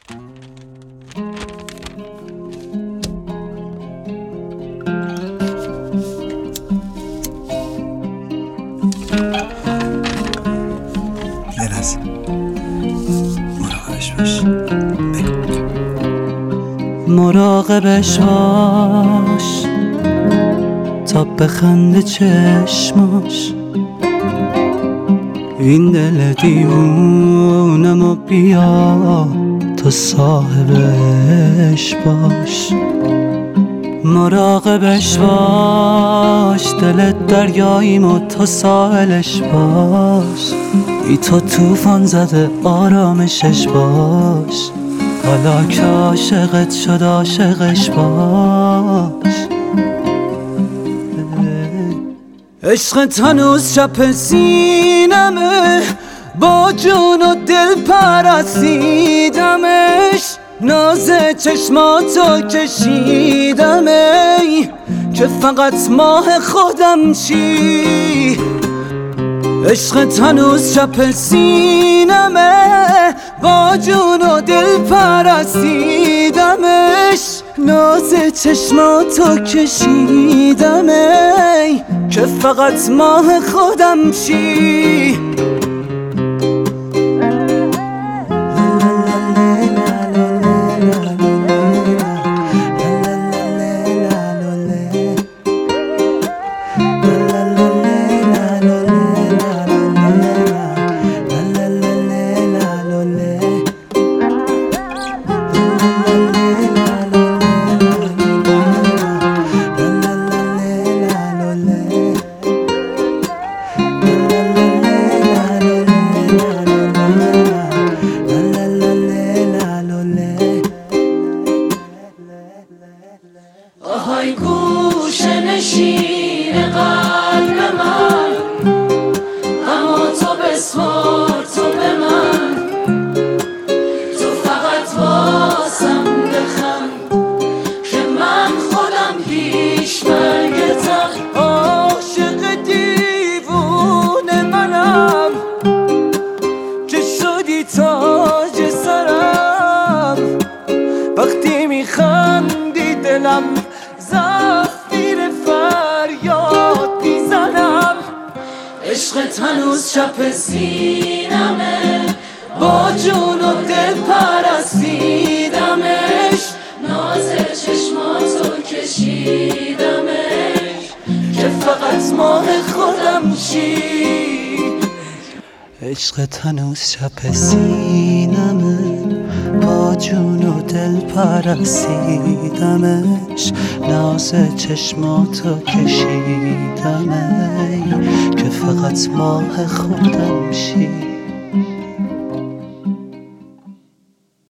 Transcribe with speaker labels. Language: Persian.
Speaker 1: نرز مراقبش باش.
Speaker 2: مراقبش باش تا بخنده چشماش، این دل دیوونمو بیا تا صاحبش باش. مراقبش باش، دلت دریاییمو تا ساحلش باش. ای تو طوفان زده آرامشش باش، حالا که عاشقت شد عاشقش باش. عشقت هنوز چپ سینمه، با جون و دل پرستیدمش. ناز چشماتو کشیدم ای که فقط ماه خودم چی. عشقت هنوز چپ سینمه، با جون و دل پرستیدمش. ناز چشماتو کشیدم ای که فقط ماه خودم چی.
Speaker 3: آهای گوشه نشین قلب من، اما تو بسپار تو به من. تو فقط واسم بخند که من خودم پیش مرگتم.
Speaker 2: عاشق دیوونه منم که شدی تاج سرم. وقتی میخندی دلم زفیر فریاد میزنم.
Speaker 3: عشقت هنوز چپ سینمه، با جون و دل پرستیدمش. ناز چشماتو کشیدمش که فقط ماه خودم چی.
Speaker 2: عشقت هنوز چپ سینمه، با جون و دل پرستیدمش. ناز چشماتو کشیدم ای که فقط ماه خودم شی.